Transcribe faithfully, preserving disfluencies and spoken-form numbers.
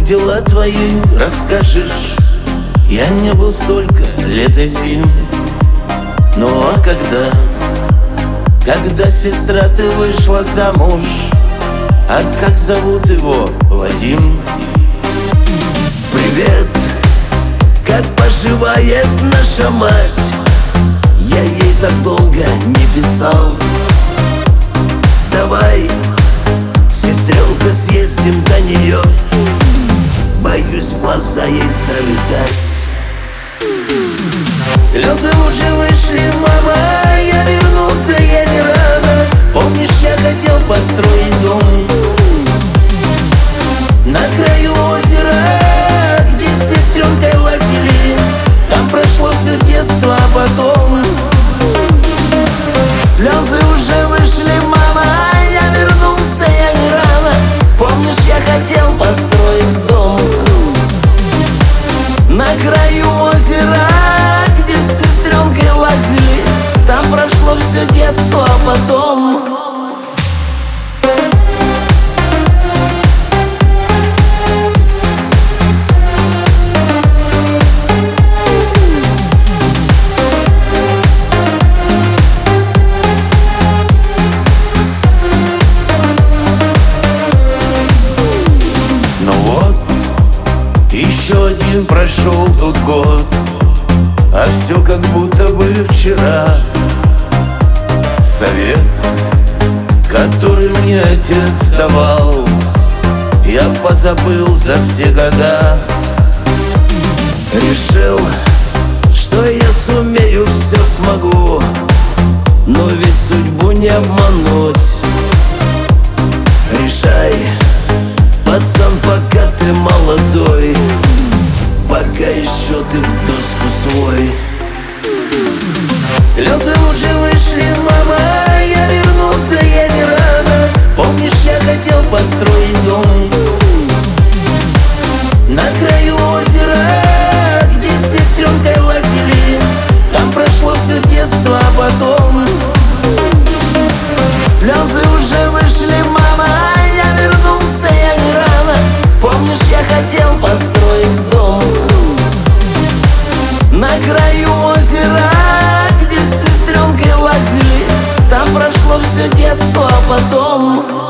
дела твои расскажешь? Я не был столько лет и зим. Ну а когда? Когда, сестра, ты вышла замуж? А как зовут его? Вадим? Привет, как поживает наша мать? Я ей так долго не писал. Давай, сестренка, съездим до нее. Боюсь в глаза ей зарыдать. Слезы уже вышли, мама, я вернулся, я не рано. Помнишь, я хотел построить дом на краю озера, где с сестренкой лазили. Там прошло все детство, а потом слезы уже вышли, мама, я вернулся, я не рано. Помнишь, я хотел построить дом на краю озера, где с сестренкой лазили. Там прошло все детство, а потом еще один прошел тут год, а все как будто бы вчера. Совет, который мне отец давал, я позабыл за все года. Решил, что я сумею, все смогу, но ведь судьбу не обмануть. Решай, пацан, пока ты молодой, пока еще ты в доску свой. Слезы уже вышли, мама, я вернулся, я не рано. Помнишь, я хотел построить дом на краю озера, где с сестренкой лазили. Там прошло все детство, а потом слезы уже вышли, мама, я вернулся, я не рано. Помнишь, я хотел построить дом на краю озера, где с сестренкой лазили. Там прошло все детство, а потом